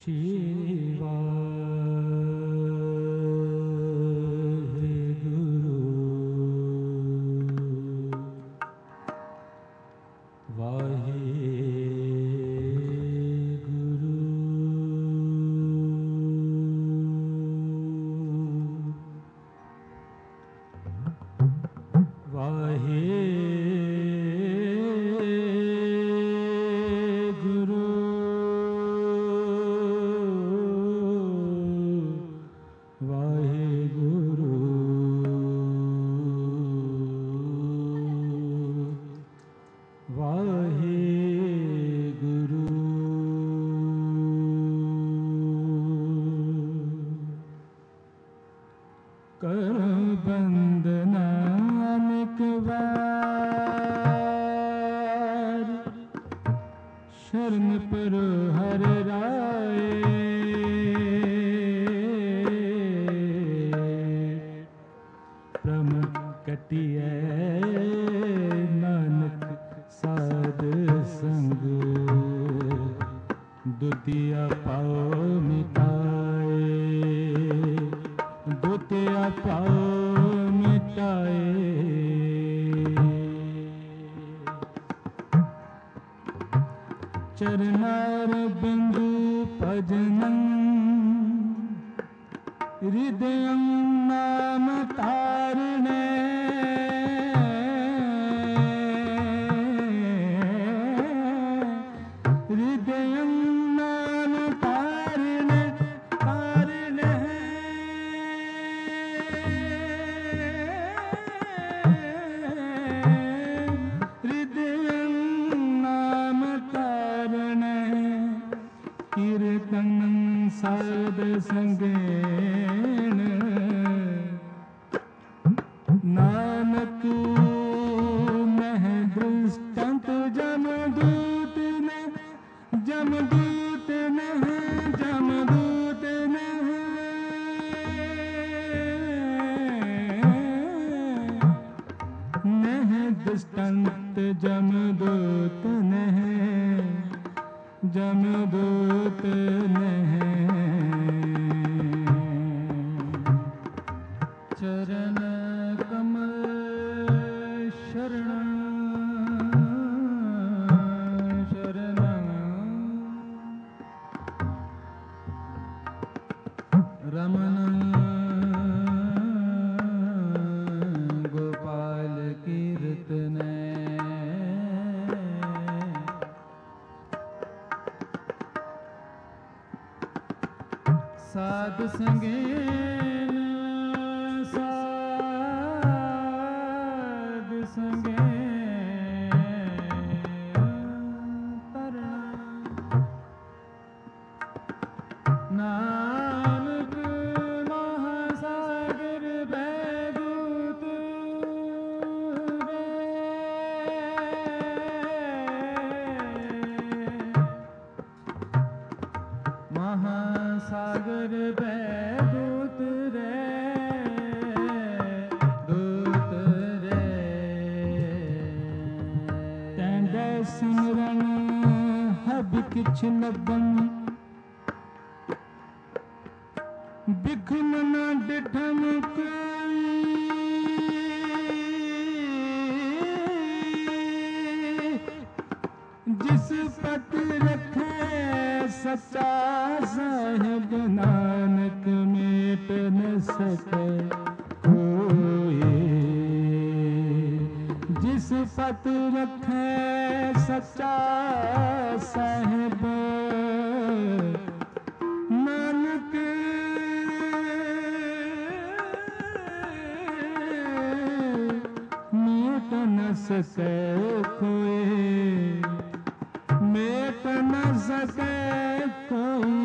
शिवा शरण पर हर राय प्रम कटिए नानक साध संग दुतिया पाओ मिटाए दुतिया पाओ मिटाए चरणार बिंदु भजनं हृदयं नाम तारिणे हृदयं नाम तारिणे तारिणे हृदयं नाम तारिणे कीर्तनं साध संगेन नानक मह दृष्टांत जमदूत ने जमदूत ने जमदूत ने नह दृष्टांत जमदूत ने जमदूत ने चरण कमल शरण शरण रमण गोपाल कीर्तन साध संगेन साध संगेन तरण नानक महासागर बैदूत रे महासागर बैदूत रे दूत रे तैंडे सिमरन हब किछ लबन बिखम न डिठम कोई जिस पत रखे सच्चा साहिब नानक मेट न सके कोई जिस पत रखे सच्चा साहिब नानक मेट न सके कोई मेट न सके कोई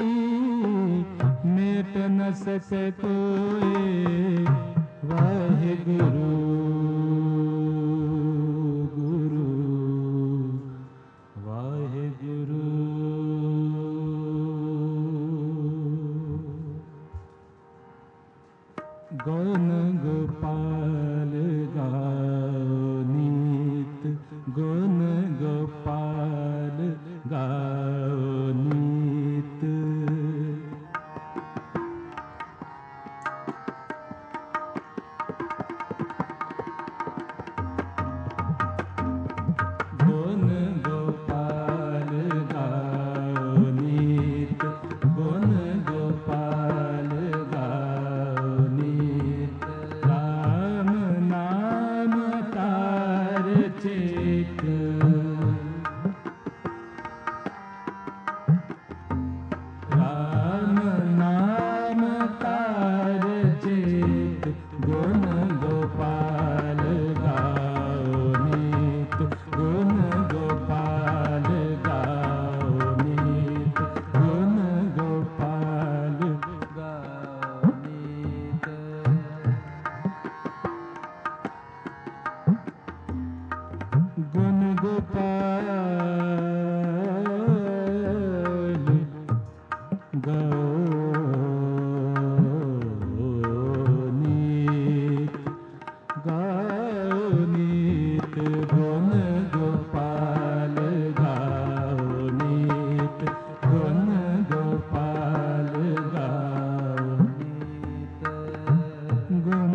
मेट न सके कोई वाहिगुरु गुरु वाहिगुरु गौन गोपाल गाओ नीत गौन गोपाल गाओ नीत नीत गाओ नीत गुण गोपाल गाओ नीत गुण गोपाल गाओ नीत गुण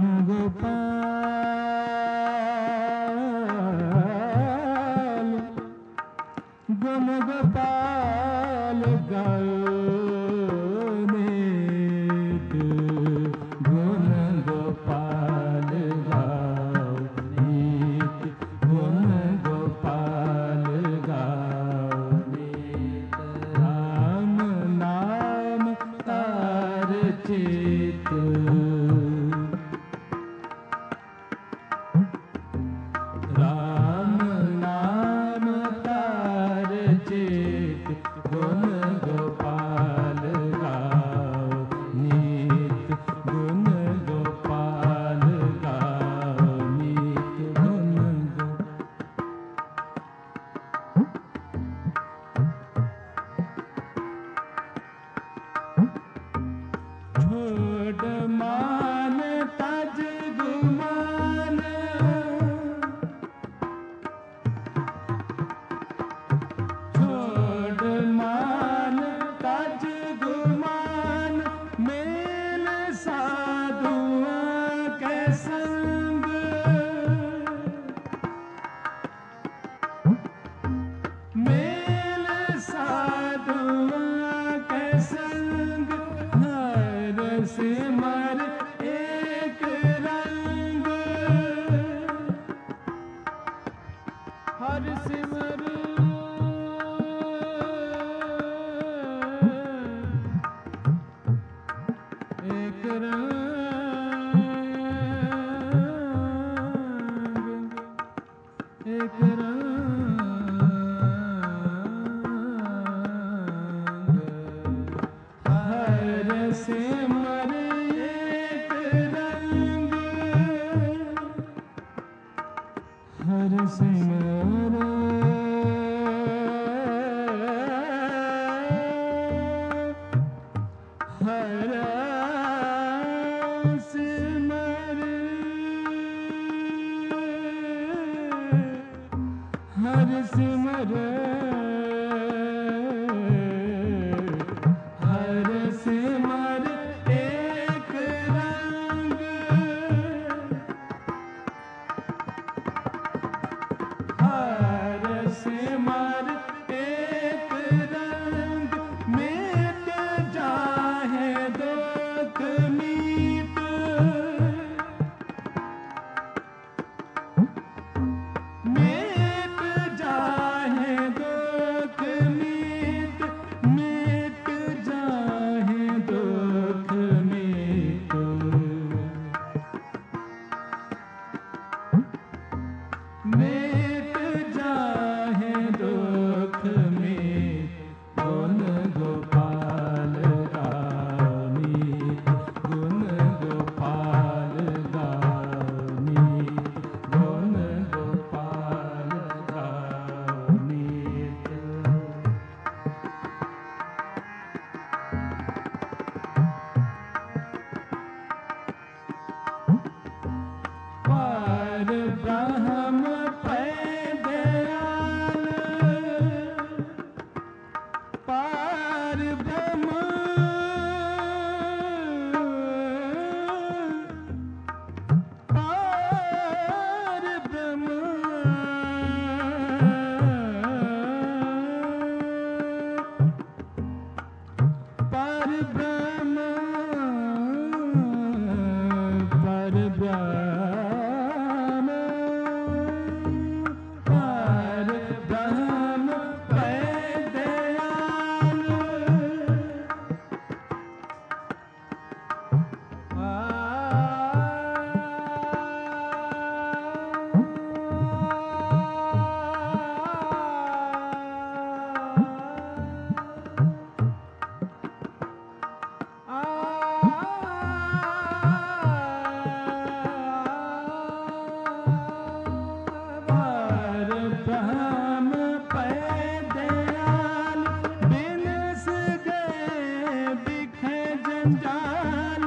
गोपाल गुण गोपाल गाओ नीत गुण गोपाल गाओ नीत गुण गोपाल गाओ नीत राम नाम तार चित राम नाम तार चित गुण गोपाल गाओ नीत गुण गोपाल गाओ नीत गुण छोड़ मान तज गुमान छोड़ मान तज गुमान मेल साधुआ के संग मेल साधुआ के संग हर सिमर एक रंग हर सिमर एक रंग एक रंग हर सिमर एक रंग हर सिमर हर सिमर हर सिमर हर सिमर एक रंग हर सिमर एक रंग मिट जाहे दुख मीत मिट जाहे दुख मीत मिट जाहे दुख मीत मिट जाहे दुख मीत गुण गोपाल गाओ नीत गुण गोपाल गाओ नीत गुण गोपाल गाओ नीत पार ब्रह्म पै दयाल पार ब्रह्म पार ब्रह्म पार ब्रह्म पार ब्रह्म पार ब्रह्म पै दयाल जंजाल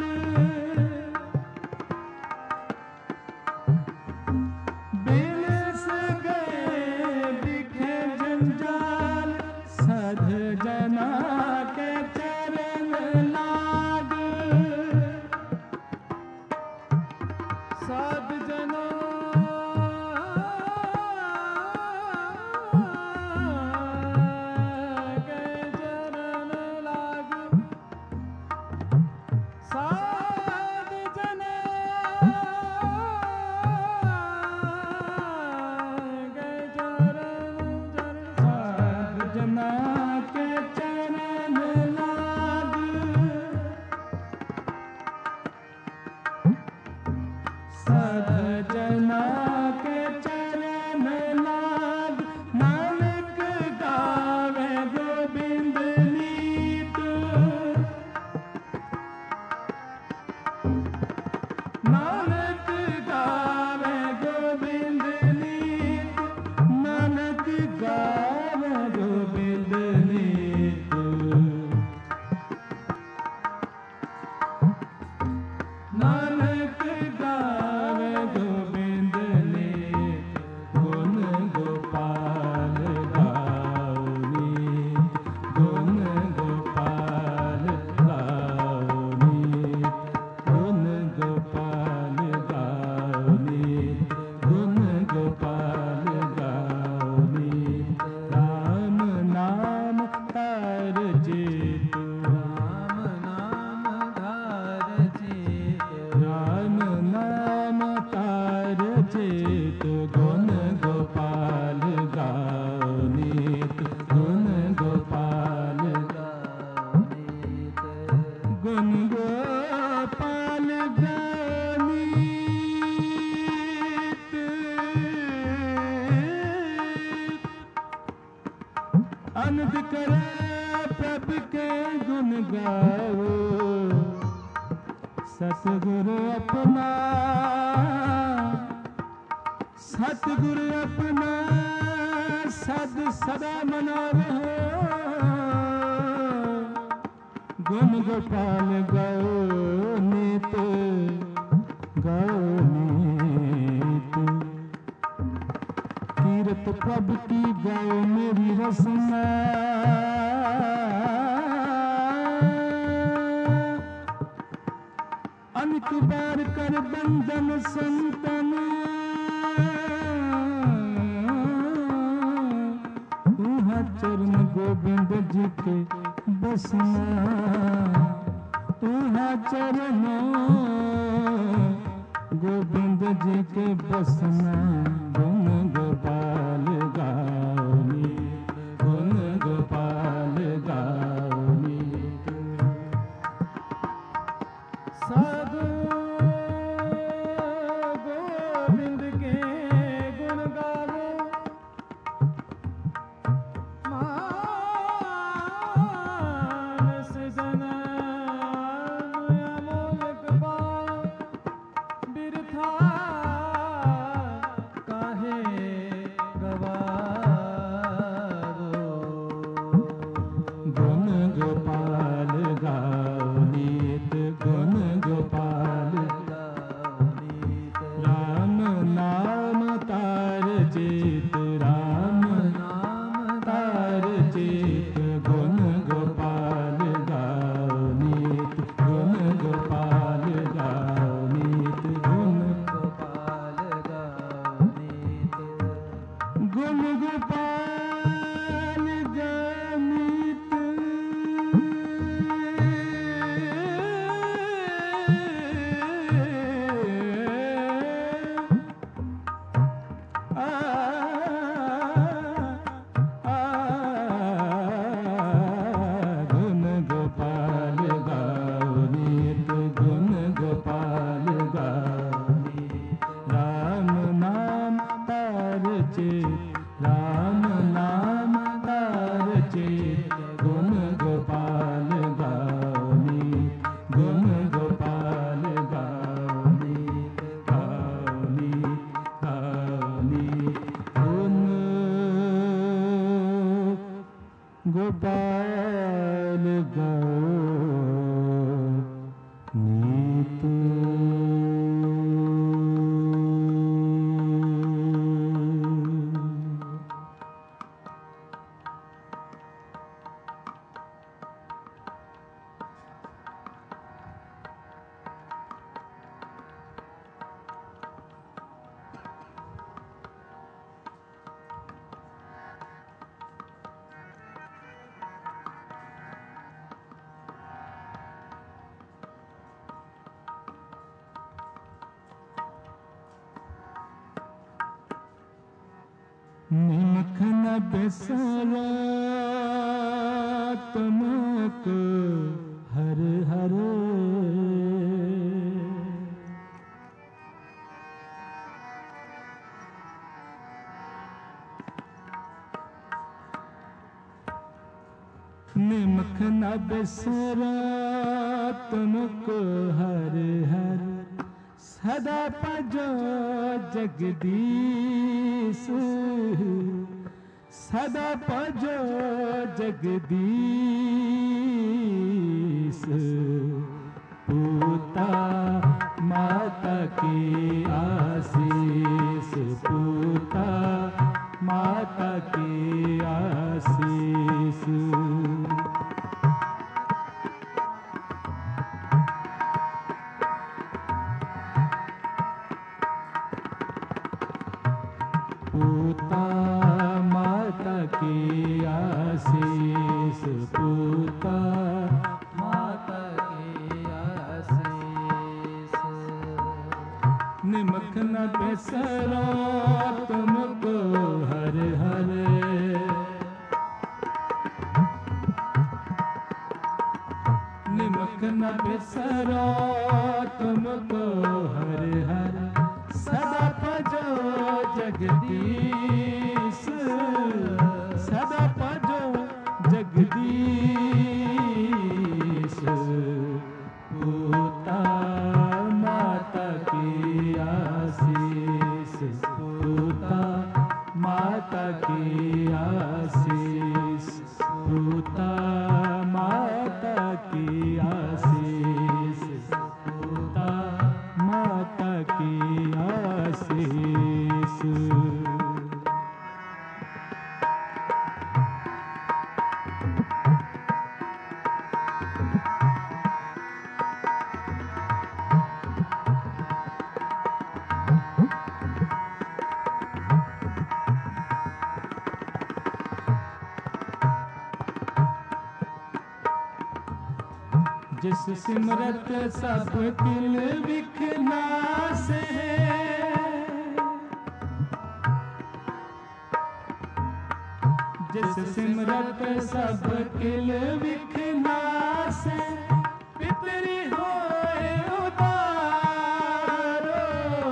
बिलस गए दिखे जंजाल साध जना के चरण लाग साध जना अनद करे प्रभु के गुण गाओ सतगुरु अपना सतगुरु अपना सद सदा मना रहो गुण गोपाल गाओ नीत गाओ नीत कीरत प्रभु की गाओ मेरी रसना अनेक बार कर बंधन संतन उहाँ चरण गोविंद जी के बसना उहाँ चरण गोविंद जी के बसना गुण गोपाल गाओनी गुण गोपाल गाओनी साधु गोविंद के गुण गावो मानस जन अमोलक पाओ बिरथा का निमख न बिसरा तुमको हर हर। निमख न बिसरा तुमको हर हर, सदा भजो जगदीश, सदा भजो जगदीश। पूता माता की आशीष, पूता माता की आशीष। पूता माता की आशीष, पूता माता की आशीष। निमख न बिसरा तुमको हर हर, निमख न बिसरा तुमको हर हर, सदा भजो जगदीश, सदा भजो जगदीश। पूता माता की आशीष, पूता माता की आशीष, पूता माता की आशीष, पूता माता की आशीष। जिस सिमरत सब किल विखनासे, जिस सिमरत सब किल विखनासे, पितरी होए उतारो,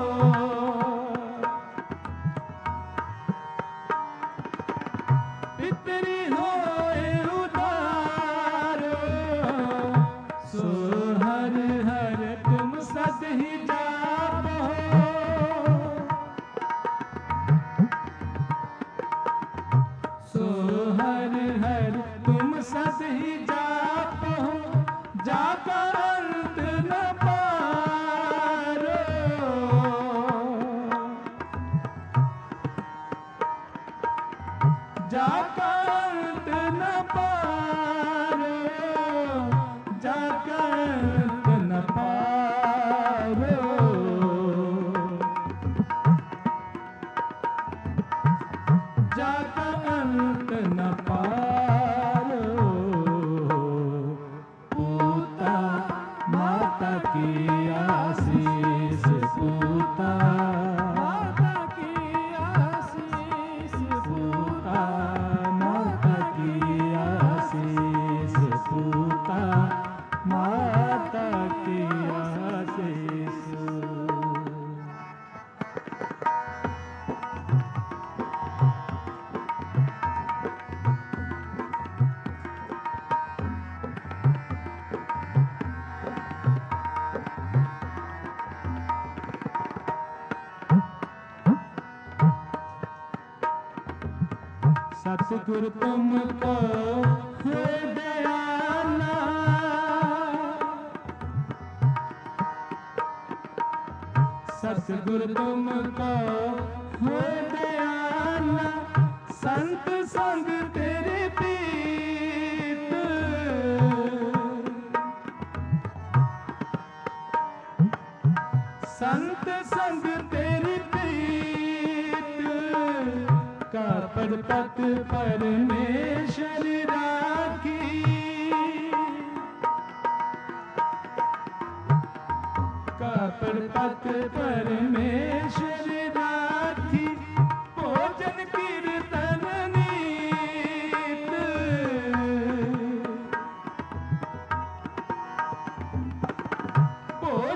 पितरी होए उतारो। सो हर हर तुम सद ही जापो, सो हर हर तुम सद ही जापो, जाका अंत न पारो, जाका अंत न पारो, जाका अंत न पारो। जाका अंत न पारो। पूता माता की आशीष, पूता माता की आशीष, पूता माता की आशीष, पूता माता की आशीष। सतगुरु तुमको हो दयाला, सतगुरु तुमको हो दयाला। संत संग तेरे पीत, संत संग तेरी प्रीत। का पद परमेश्वर राखी, का पद परमेश्वर राखी। भोजन कीर्तन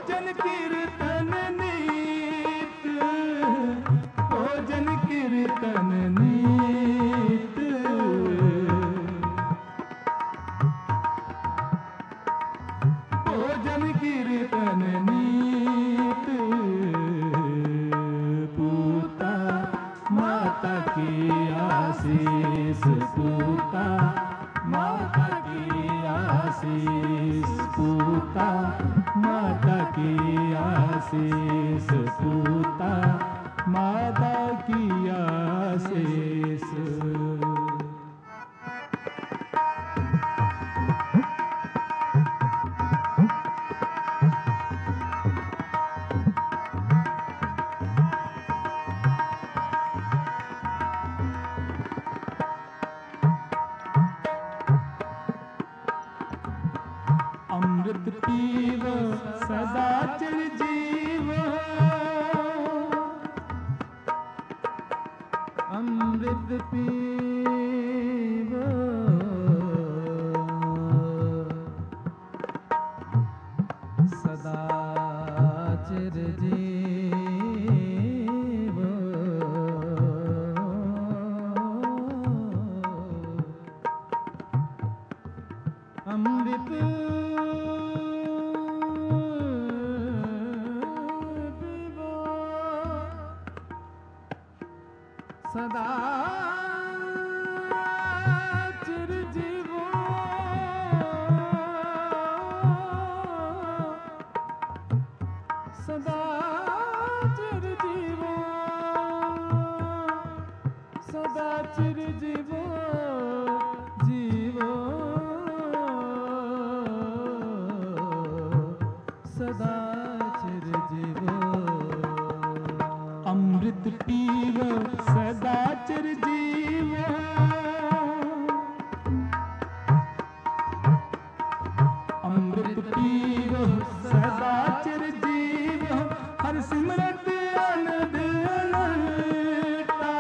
भोजन कीर्तन नीत, भोजन कीर्तन नीत, भोजन कीर्तन नीत, पूता माता की आशीष, पूता माता की आशीष, पूता माता की आशीष, पूता माता की आशीष। अमृत पीवो सदा चिर जीवो, अमृत पीवो सदा चिर जीवो, अमृत सदा चिर जीवो, सदा चिर जीवो, सदा चिर जीवो, जीवो सदा चिर जीवो। अमृत पीवो सदा चिर जीवो, अमृत पीवो सदा चिर जीवो, हर सिमरत आनंद अनंता,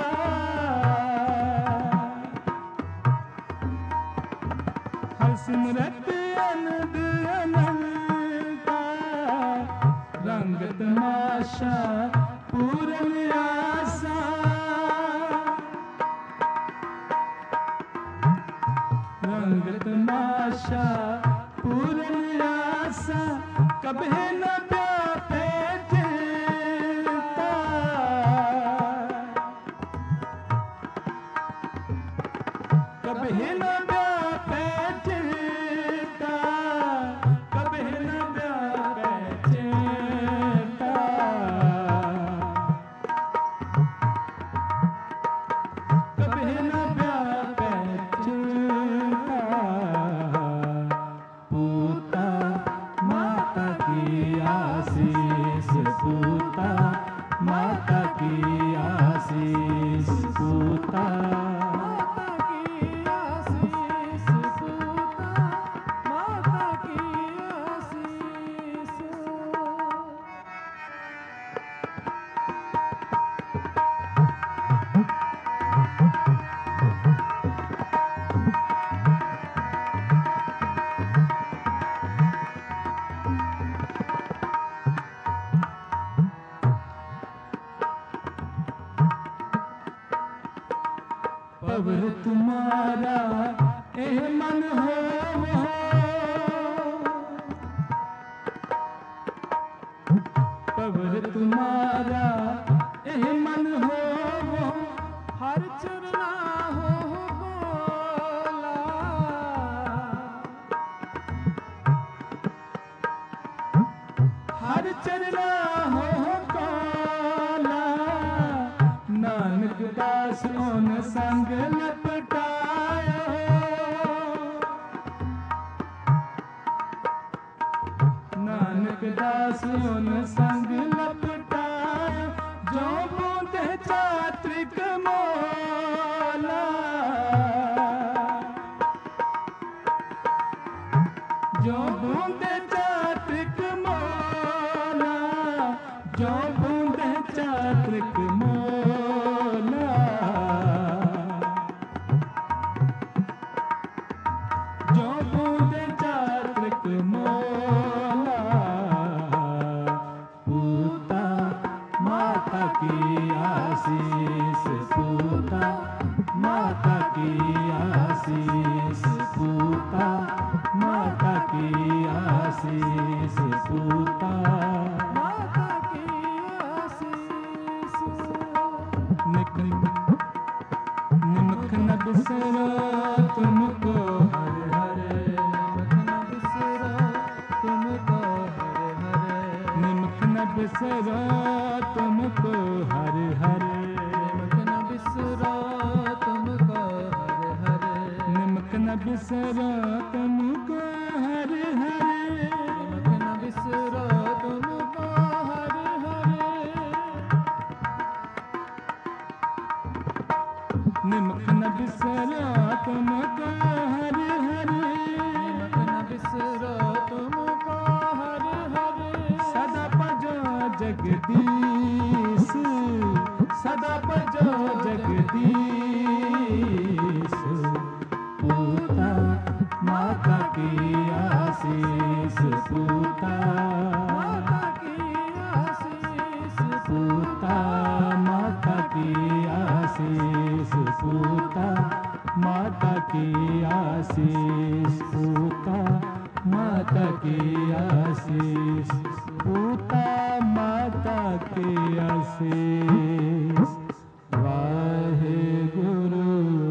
हर सिमरत आनंद अनंता, रंग तमाशा पूरन आशा, रंग तमाशा पूरन आशा, कभी न प्यापे चिंता, कभी न प्यापे चिंता, कभी न प्यापे चिंता, कभी न प्यापे चिंता, पूता माता की आशीष, पूता माता की आशीष, पूता माता की आशीष, पूता माता की आशीष। पवर तुम्हारा ए मन हो वो, पवर तुम्हारा ए मन हो वो, हर चरना हो बोला, हर चरना हो बोला, नानक दास ओन संग लपटायो, नानक दास ओन संग लपटायो, जो बूंदे चात्रिक मोला, जो बूंदे चात्रिक मोला, जो बूंदे चात्रिक मोला, जो बूंदे चात्रिक मोला, आशीष पूता माता की आशीष निक निमक न बिसरो तुमको हर हर निमक न बिसरो तुमको हरे हरे निमक न बिसरो तुमको हर हर निमक न बिसरो तुमको हरे हरे निमक न बिसरो तुमको हर हर निमक न बिसरो तुमको हरे हरे निमक न बिसरो तुमको हर हर निमक न बिसरो तुमको हरे हरे सदा भजो जगदीश सदा भजो जगदीश पूता माता की आशीष पूता माता की आशीष पूता माता की आशीष पूता माता की आशीष पूता माता की आशीष पूता माता की आशीष वाहे गुरु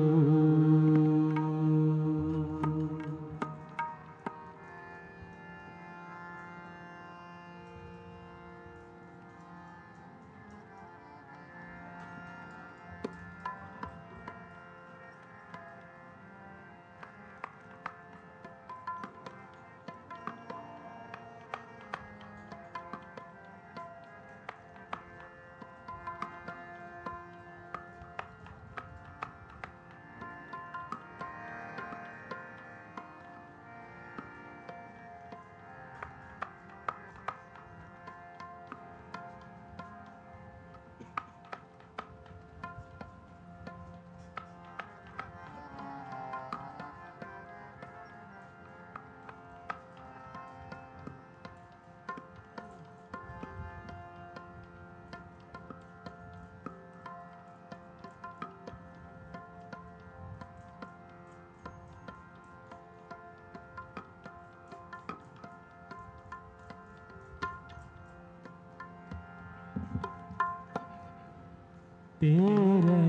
तेरे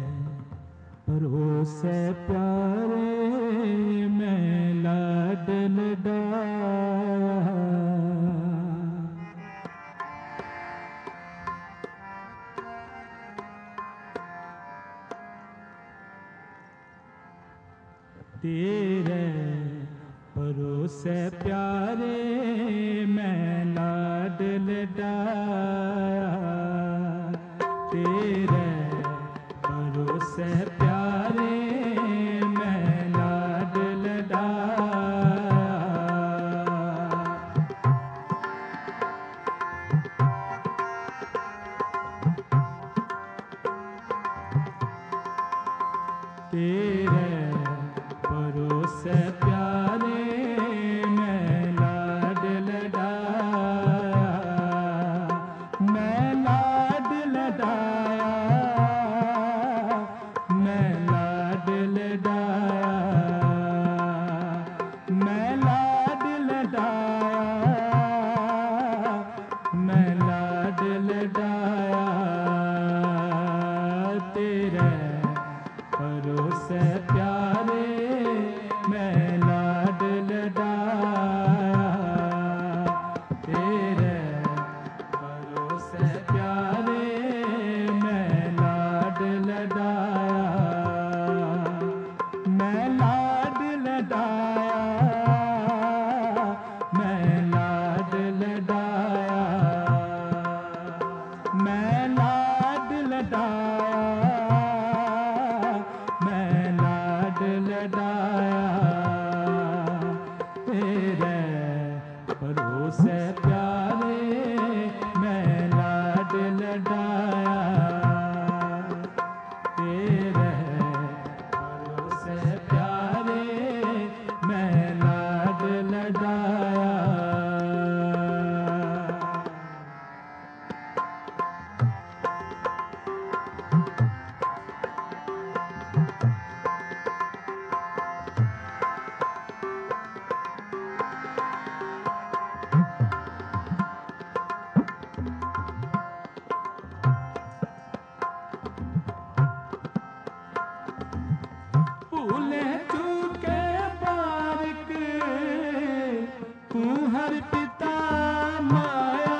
भरोसे प्यारे मैं लाडल डाया तेरे भरोसे प्यारे मैं लाडल डाया तेरे भरोसे प्यारे मैं लाडल डाया तेरे भरोसे प्यारे मैं लाडल डाया मैं लाडल डाया मैं लाडल डाया मैं लाडल डाया मैं लाडल डाया तेरे भरोसे प्यारे मैं लाडल डाया तेरे भरोसे प्यारे मैं लाडल डाया मैं लाडल डाया मैं लाडल डाया मैं लाडल डाया मैं लाडल डाया तेरे भरोसे प्यारे मैं लाडल डाया तेरे भरोसे प्यारे मैं लाडल डाया हर पिता माया।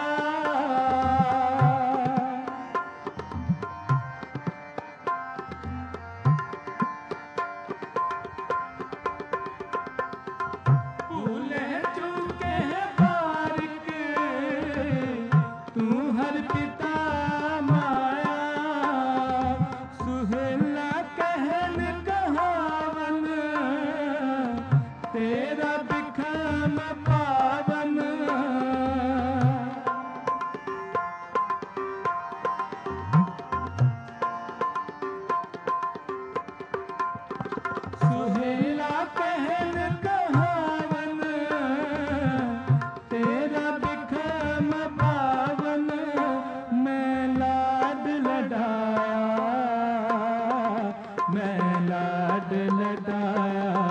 भूले चूके बारिक तू हर पिता माया। सुहेला कहन कहावन तेरा बिखम पावन। सुहेला कहन कहावन तेरा बिखम पावन। मैं लाड लडाया, मैं लाड लडाया,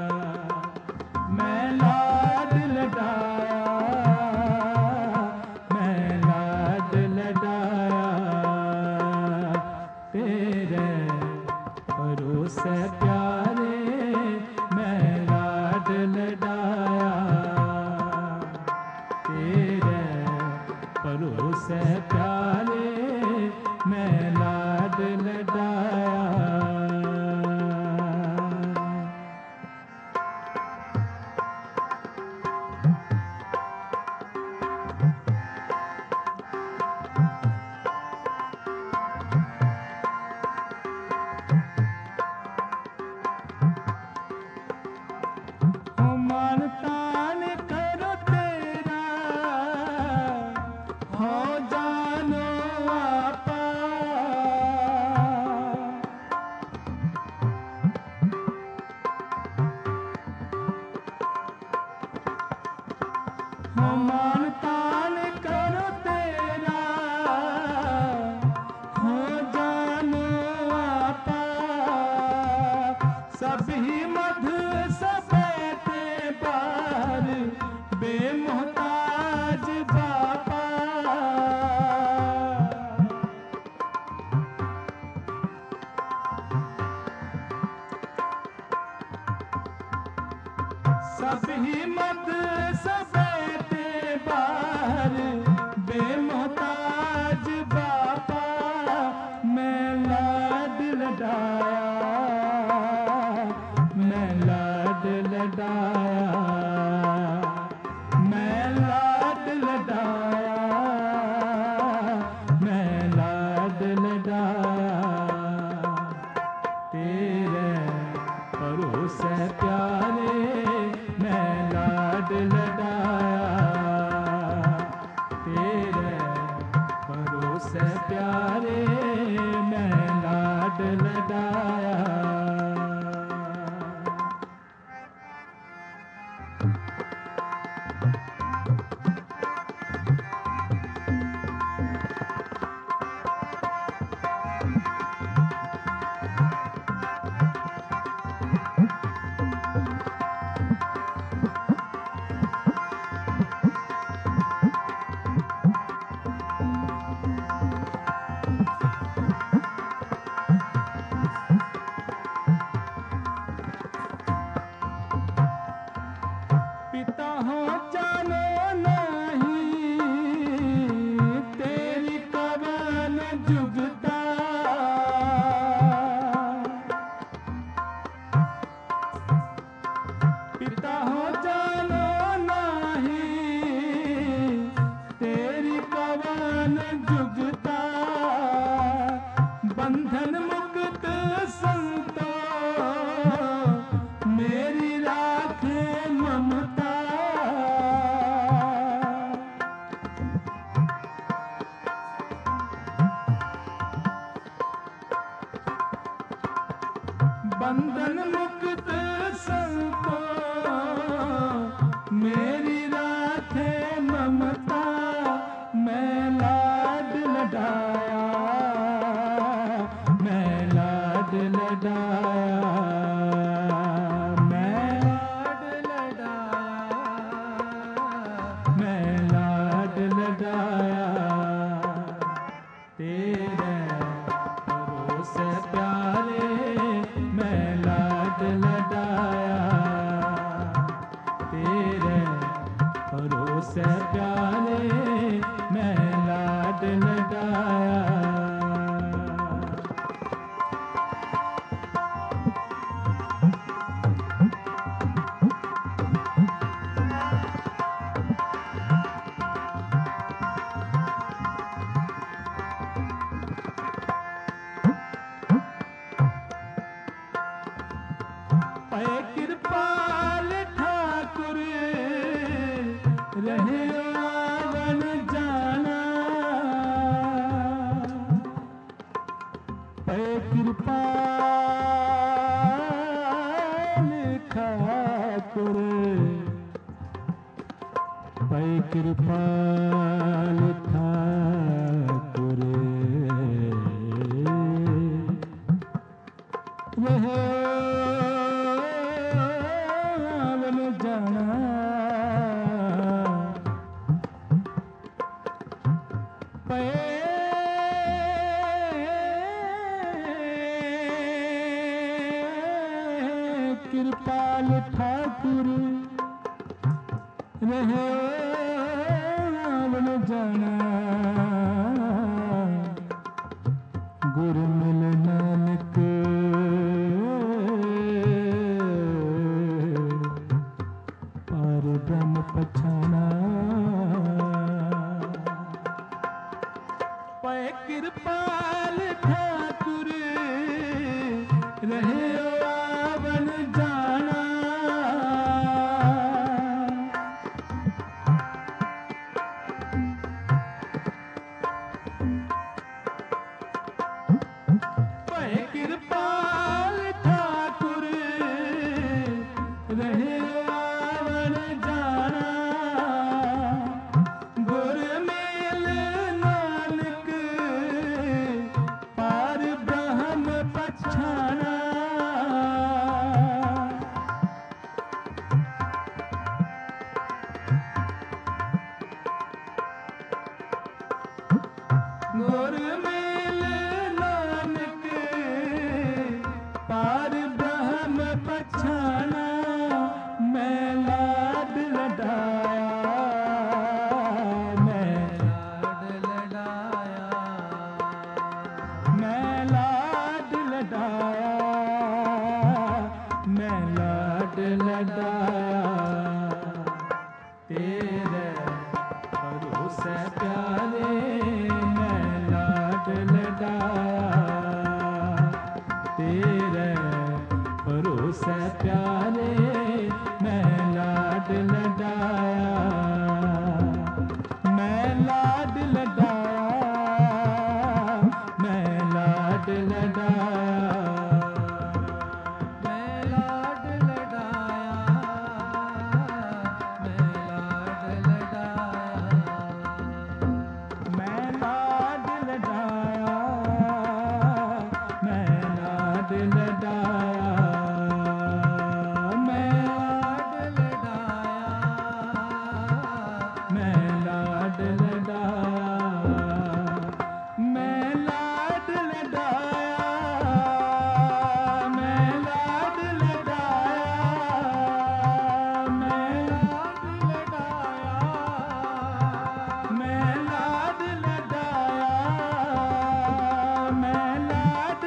मैं लाड लडाया, मैं लाड लडाया। तेरे भरोसे प्यारे मैं लाड लडाया। तेरे भरोसे प्यारे मैं लाड लडाया। मन तान करो तेरा हो जानो आपा। मन तान करो तेरा हो जानो आपा। सभी मधु सफेदे पार बेमोहताज बापा। सभी मत सफेदे पार बेमोहताज बापा। मैं लाड लडाया, मैं लाड लडाया, मैं लाड लडाया, मैं लाड लडाया। तेरे भरोसे प्यारे मैं लाड लडाया। तेरे भरोसे प्यारे मैं लाड लडाया। पिता हो जानो न भरोसे प्यारे मैं लाड लगाया। कृपाल ठाकुर रहे आवन जाना, पै कृपाल ठाकुर, पै कृपाल ठाकुर रहे जाना, पै कृपाल ठाकुर रहे जाना, गुरु मिल नानक ब्रह्म पछाना, पै कृपाल ठाकुर रहे आवन जाना, पै कृपाल ठाकुर रहे गुर मेल नानक पार ब्रह्म पछाना, मैं लाड लडाया, मैं लाड लडाया, मैं लाड लडाया, मैं लाड लडाया, तेरे भरोसे प्यारे तेरे भरोसे प्यारे मैं लाड लडाया, मैं लाड लडाया, मैं लाड लडाया, मैं लाड लडाया, मैं लाड लडाया, मैं लाड लडाया, मैं लाड लडाया, मैं लाड लडाया, मैं लाड लडाया, मैं लाड लडाया, मैं लाड लडाया, मैं लाड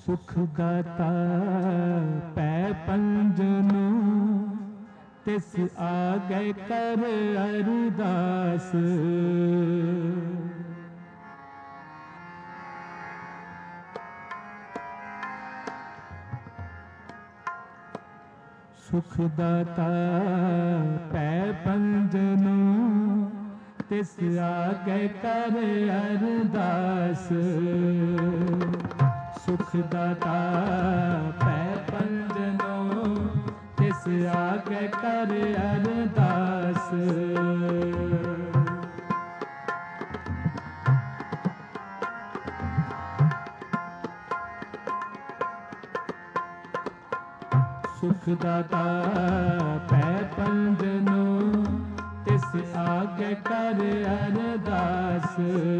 ਸੁਖ ਦਾਤਾ ਪੈ ਪੰਜਨੋ ਤਿਸ ਆਗੇ ਕਰ ਅਰਦਾਸ। ਸੁਖ ਦਾਤਾ ਪੈ ਪੰਜਨੋ ਤਿਸ ਆਗੇ ਕਰ ਅਰਦਾਸ। ਸੁਖ ਦਾਤਾ ਪੈ ਪੰਜਨੋ ਤਿਸ ਆਗੇ ਕਰ ਅਰਦਾਸ। ਸੁਖ ਦਾਤਾ ਪੈ ਪੰਜਨੋ ਤਿਸ ਆਗੇ ਕਰ ਅਰਦਾਸ।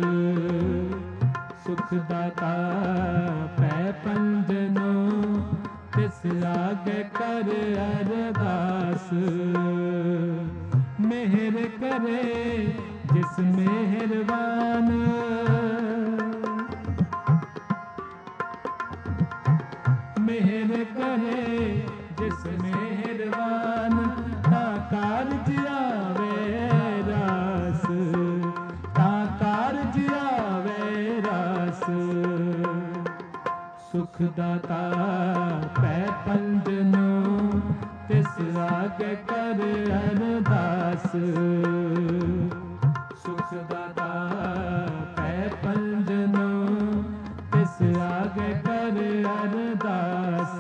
ਸੁਖ ਦਾਤਾ ਪੈ ਪੰਜਨੋ ਤਿਸ ਆਗੇ ਕਰ ਅਰਦਾਸ। ਮਿਹਰ ਕਰੇ ਜਿਸ ਮਿਹਰਬਾਨ, ਮਿਹਰ ਕਰੇ ਜਿਸ ਮਿਹਰਬਾਨ, ਤਾਂ ਕਾਰਜ ਆਵੇ ਰਾਸ, ਤਾਂ ਕਾਰਜ ਆਵੇ ਰਾਸ। ਸੁਖ ਦਾਤਾ ਪੈ ਪੰਜਨੋ ਤਿਸ ਆਗੇ ਕਰ ਅਰਦਾਸ। ਸੁਖ ਦਾਤਾ ਪੈ ਪੰਜਨੋ ਤਿਸ ਆਗੇ ਕਰ ਅਰਦਾਸ।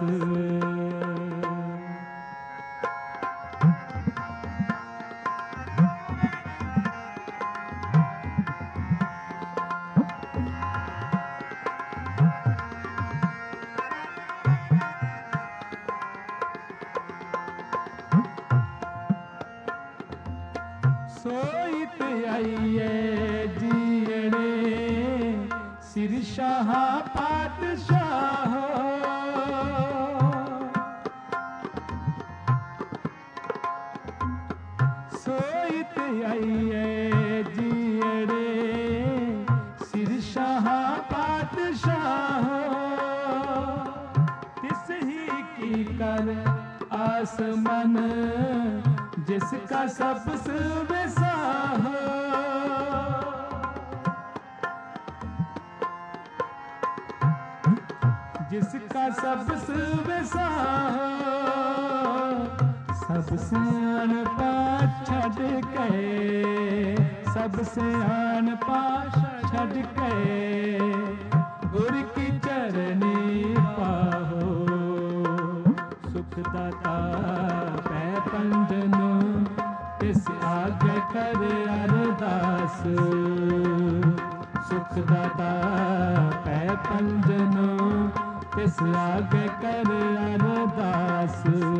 ਸੋਈ ਤੇ ਆਈਏ ਜੀਣੇ ਸਿਰ ਸ਼ਾਹ ਪਾਤਸ਼ਾਹ। ਸੋਈ ਤੇ ਆਈਏ ਜੀਣੇ ਸਿਰ ਸ਼ਾਹ ਪਾਤਸ਼ਾਹ। ਤਿਸ ਹੀ ਕੀ ਕਰ ਆਸਮਨ जिसका सब विसाह। जिसका सब विसाह, सब सियान पाठ छड़ के, सब सियान पाठ छड़ के गुर की चरनी पाहो। सुख दाता पै पंजनो तिस आगे कर अरदास। सुख दाता पै पंजनो तिस आगे कर अरदास।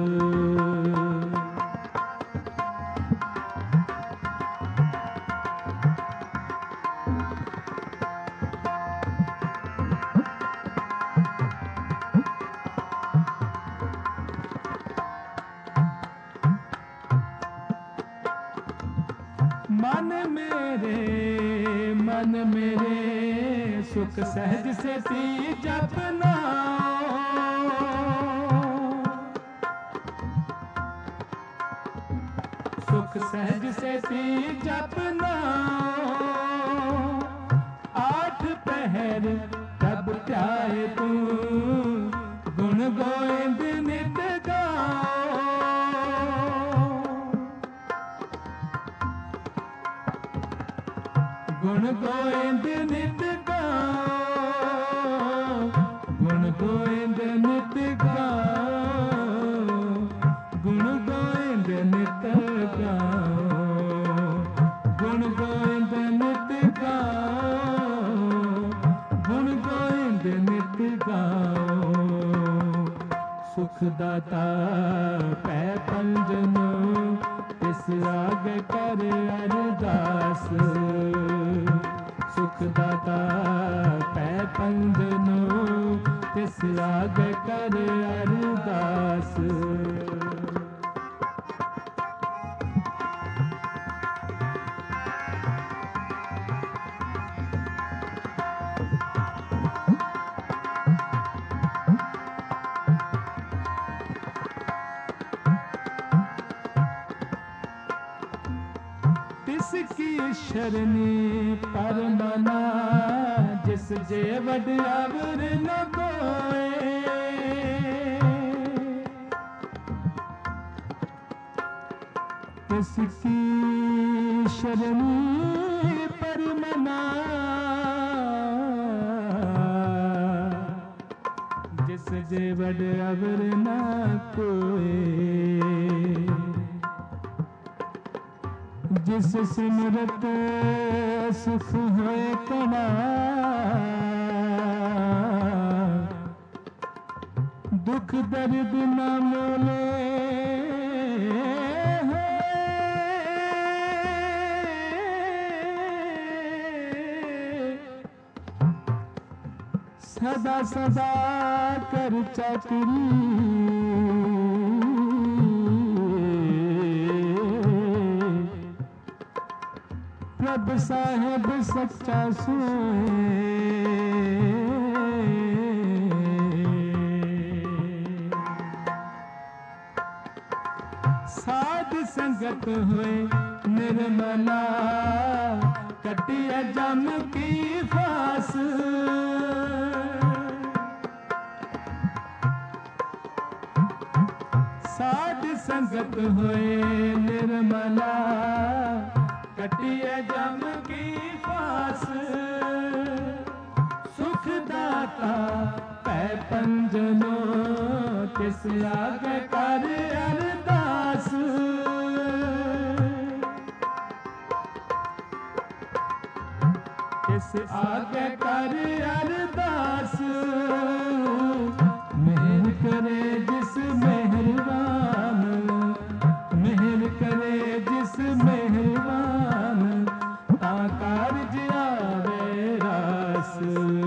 मन मेरे सुख सहज से सी जपना। सुख सहज से सी जपना। आठ पहर तब ध्याए तू गुण गोविंद नित गाओ। गुण गोविंद नित गाओ। गुण गोविंद नित गाओ। गुण गोविंद नित गाओ। गुण गोविंद नित गाओ। गुण गोविंद नित गाओ। सुख दाता पै पंजनो तिस आगे कर अरदास। सुख दाता पै पंजनो तिस आगे कर अरदास। जिसकी शरणी पर मना, जिस जे वड अवर न कोए। जिसकी शरणी पर मना, जिस जे वड अवर न कोए। जिस सिमरत सुख होए कणा, दुख दर्द न मोले। सदा सदा कर चाकरी, प्रभ साहेब सच्चा सोए। साध संगत हुए निर्मला, कटिया जम की फास। साध संगत हुए निर्मला, कटिया जम की फास। सुख दाता पै पंजनो, तिस आगे कर अरदास। तिस आगे कर अरदास। मेहर करे जिस मेहरबान, मेहर करे जिस मेहरबान, ता कारज आवे रास।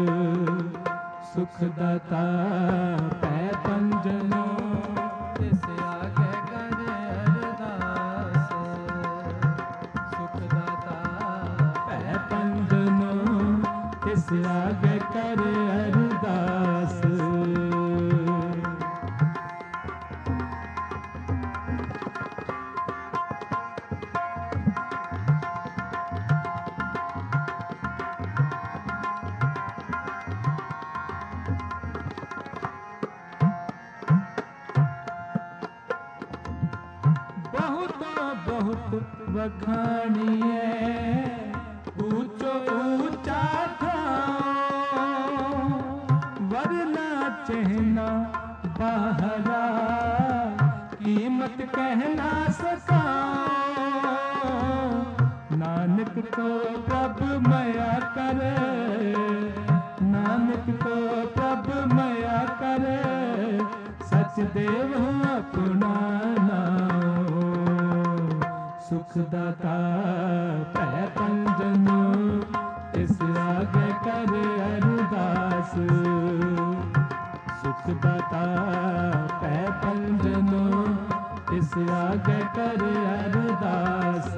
सुख दाता पै पंजनो, तिस आगे कर अरदास। सुख दाता पै पंजनो, तिस आगे कर अरदास। बहुत वखाणिए, ऊंचो ऊंचा ठाओ। वरना चहना बाहरा, कीमत कहना सकाओ। नानक को प्रभ मया करे, नानक को प्रभ मया करे। सच देव अपना नाओ। सुख दाता पै पंजनो, तिस आगे कर अरदास। सुख दाता पै पंजनो, तिस आगे कर अरदास।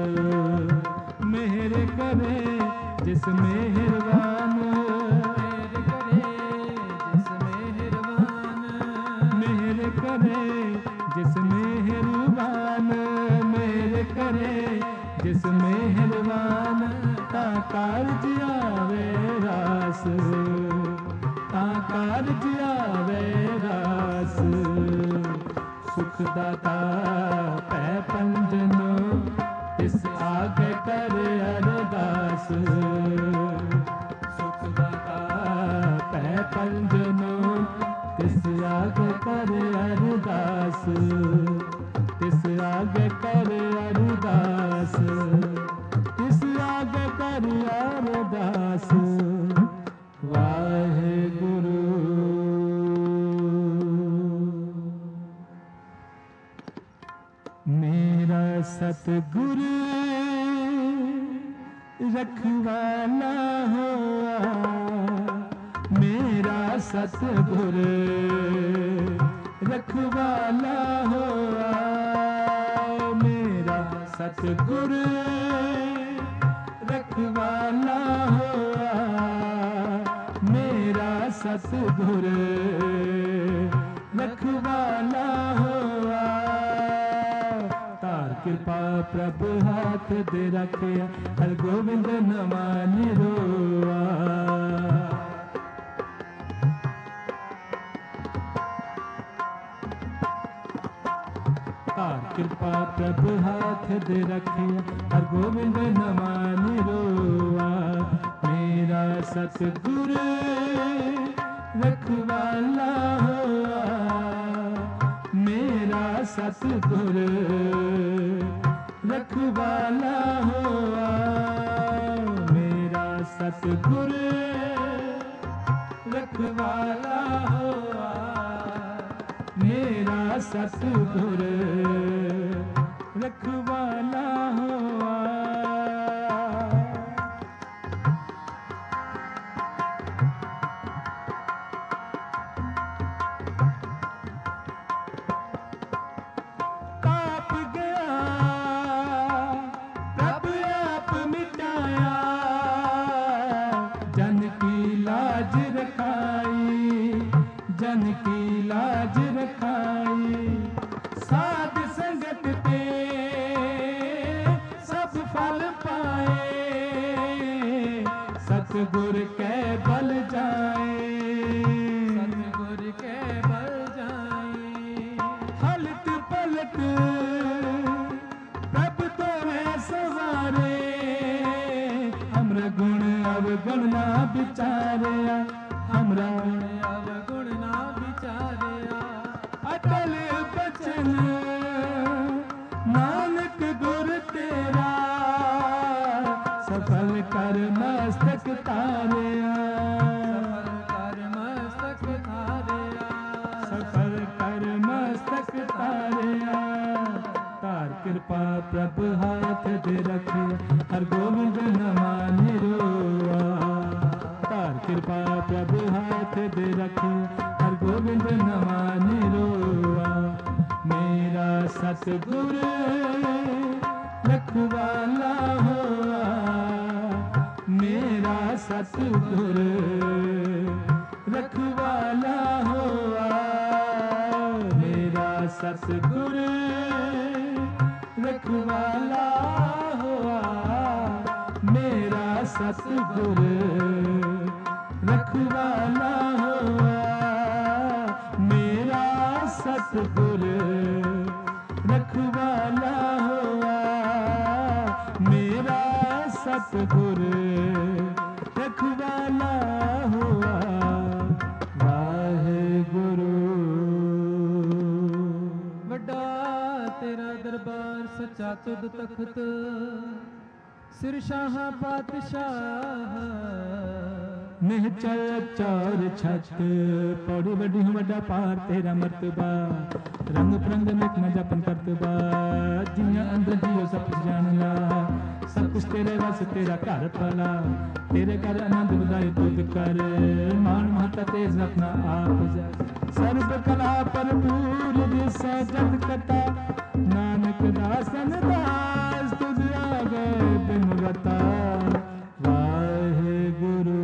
मेहर करे जिस मेहरबान, मेहर करे जिस मेहरबान। मेहर करे जिस मेहरबान, मेहर करे जिस मेहरबान। ता कारज आवे रास, ता कारज आवे रास। सुख दाता पै पंजनो, तिस आगे कर अरदास। सुख दाता पै पंजनो, तिस आगे कर अरदास। तिस आगे कर अरदास, तिस आगे कर अरदास। वाहेगुरु। मेरा सतगुरु रखवाला होआ, मेरा सतगुरु रखवाला होआ। मेरा सतगुरु रखवाला होआ, मेरा सतगुरु रखवाला होआ। तार कृपा ਪ੍ਰਭ ਹਾਥ ਦੇ ਰੱਖਿਆ, ਹਰ ਗੋਬਿੰਦ ਨਵਾ ਨਿਰੋਆ। ਕਿਰਪਾ ਪ੍ਰਭ ਹਾਥ ਦੇ ਰੱਖਿਆ, ਹਰ ਗੋਬਿੰਦ ਨਵਾ ਨਿਰੋਆ। ਮੇਰਾ ਸਤਿਗੁਰ ਰਖਵਾਲਾ ਹੋਆ, ਮੇਰਾ ਸਤਿਗੁਰ ਰਖਵਾਲਾ ਹੋਆ, ਮੇਰਾ ਸਤਿਗੁਰ ਰਖਵਾਲਾ ਹੋਆ, ਮੇਰਾ ਸਤਿਗੁਰ ਰਖਵਾਲਾ ਹੋਆ। ਪਾਪ ਗਿਆ ਪ੍ਰਭ ਆਪ ਮਿਟਾਇਆ, ਜਨ ਕੀ ਲਾਜ ਰਖਾਈ, ਜਨ ਕੀ ਲਾਜ ਰਖਾਈ। ਸਾਧ ਸੰਗਤ ਤੇ ਸਭ ਫਲ ਪਾਏ, ਸਤਿਗੁਰ ਕੈ ਬਲ ਜਾਏ, ਸਤਿਗੁਰ ਕੈ ਬਲ ਜਾਏ। ਹਲਤ ਪਲਟ ਪ੍ਰਭ ਤੋਵੇਂ ਸਵਾਰੇ, ਹਮਰਾ ਗੁਣ ਅਵਗੁਣ ਨਾ ਵਿਚਾਰਿਆ, ਹਮਰਾ ਅਵਗੁਣ ਨਾ ਵਿਚਾਰਿਆ। ਅਟਲ ਬਚਨ ਨਾਨਕ ਗੁਰ ਤੇਰਾ, ਸਫਲ ਕਰ ਮਸਤਕ ਤਾਰਿਆ, ਸਫਲ ਕਰ ਮਸਤਕ ਧਾਰਿਆ, ਸਫਲ ਕਰ ਮਸਤਕ ਤਾਰਿਆ। ਧਾਰ ਕਿਰਪਾ ਪ੍ਰਭ ਹਾਥ ਦੇ ਰੱਖਿਆ, ਹਰ ਗੋਬਿੰਦ ਨਵਾ ਨਿਰੋਆ। ਧਾਰ ਕਿਰਪਾ ਪ੍ਰਭ ਹਾਥ ਦੇ ਰੱਖਿਆ, ਹਰ ਗੋਬਿੰਦ ਨਵਾ ਨਿਰੋਆ। ਮੇਰਾ ਸਤਿਗੁਰ ਰਖਵਾਲਾ ਹੋਆ, ਮੇਰਾ ਸਤਿਗੁਰ ਰਖਵਾਲਾ ਹੋਆ, ਮੇਰਾ ਸਤਿਗੁਰ ਰਖਵਾਲਾ ਹੋਆ, ਮੇਰਾ ਸਤਿਗੁਰ ਰਖਵਾਲਾ ਹੋਆ, ਮੇਰਾ ਸਤਿਗੁਰ ਰਖਵਾਲਾ ਹੋਆ, ਮੇਰਾ ਸਤਿਗੁਰ ਰਖਵਾਲਾ ਹੋਆ। ਵਾਹਿਗੁਰੂ। ਵੱਡਾ ਤੇਰਾ ਦਰਬਾਰ ਸੱਚਾ ਤੁਧ ਤਖਤ, ਸਿਰ ਸ਼ਾਹਾਂ ਪਾਤਸ਼ਾਹ। ਨਿਹਚਲ ਚਾਰ ਛੱਤ, ਪੌੜੀ ਵੱਡੀ ਹੂੰ ਵੱਡਾ ਪਾਰ ਤੇਰਾ ਮਰਤਬਾ। ਰੰਗ ਪ੍ਰੰਗ ਨਿਕ ਨ ਜਪਨ ਕਰਤਬਾ, ਜਿਨ੍ਹਾਂ ਅੰਦਰ ਜੀਓ ਸਭ ਕੁਛ ਜਾਣ ਲਾ। ਸਭ ਕੁਛ ਤੇਰੇ ਵਸ ਤੇਰਾ ਘਰ ਭਲਾ, ਤੇਰੇ ਘਰ ਆਨੰਦ ਵਧਾਏ ਤੁਧ ਕਰ। ਮਾਨ ਮਹਤਾ ਤੇਜ ਆਪਣਾ ਆਪ ਜਾ, ਸਰਬ ਕਲਾ ਭਰਪੂਰ ਜਿਸੈ ਜਦ ਕਟਾ। ਨਾਨਕ ਦਾਸਨ ਦਾਸ ਤੁਧ ਆਗੇ ਬਿਨਵਤਾ। ਵਾਹਿਗੁਰੂ।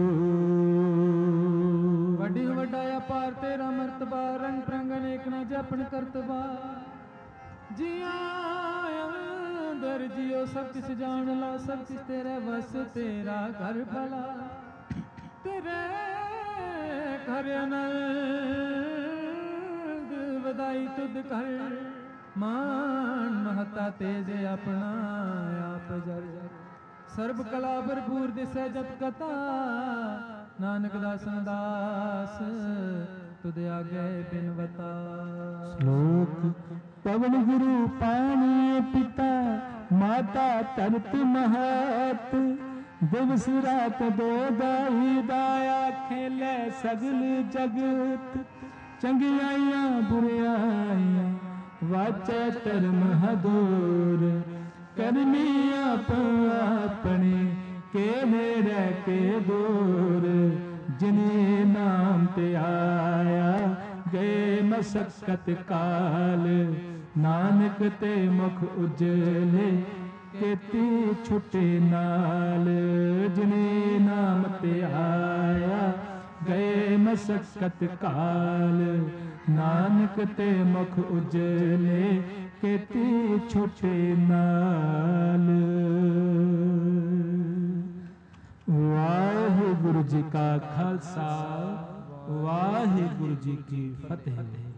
ਵੱਡੀ ਵੱਡਾ ਅਪਾਰ ਤੇਰਾ ਮਰਤਬਾ, ਰੰਗ ਪ੍ਰੰਗ ਅਨੇਕ ਨਾ ਜਪਨ ਕਰਤਬਾ। ਜੀਆਂ ਅੰਦਰ ਜਿਉ ਸਭ ਕਿਸ ਜਾਣ ਲਾ, ਸਭ ਕਿਸ ਤੇਰੇ ਵਸ ਤੇਰਾ ਘਰ ਭਲਾ। ਤੇਰੇ ਘਰ ਆਨੰਦ ਵਧਾਈ ਤੁਧ ਕਰ। ਮਾਨ ਮਹਤਾ ਤੇਜ ਆਪਣਾ ਆਪ ਜਰ ਜਰ। ਸਰਬ ਕਲਾ ਭਰਪੂਰ ਦਿਸੈ ਜਤ ਕਥਾ। ਨਾਨਕ ਦਾਸਨ ਦਾਸ ਤੁਧ ਆਗੇ ਬਿਨਵਤਾ। ਸ਼ਲੋਕ। ਪਵਨ ਗੁਰੂ ਪਾਣੀ ਪਿਤਾ, ਮਾਤਾ ਧਰਤ ਮਹਤ। ਦਿਵਸ ਰਾਤ ਦੋ ਦਾਈ ਦਾਇਆ, ਖੇਲੇ ਸਗਲ ਜਗਤ। ਚੰਗਿਆਈਆਂ ਬੁਰਿਆਈਆਂ ਵਾਚੈ ਧਰਮ ਹਦੂਰ। ਕਰਮੀ ਆਪ ਆਪਣੇ, ਕੇ ਨੇੜੇ ਕੇ ਦੂਰ। ਜਿਨੇ ਨਾਮ ਤੇ ਆਇਆ, ਗਏ ਮਸਕਤ ਕਾਲ। ਨਾਨਕ ਤੇ ਮੁਖ ਉਜਲੇ, ਕੀਤੀ ਛੁਟੇ ਨਾਲ। ਜਿਨੇ ਨਾਮ ਤੇ ਆਇਆ, ਗਏ ਮਸਕਤ ਕਾਲ। ਨਾਨਕ ਤੇ ਮੁਖ ਉਜਲੇ, केती छोटे नाल। वाहिगुरु जी का खालसा, वाहिगुरु जी की फतेह।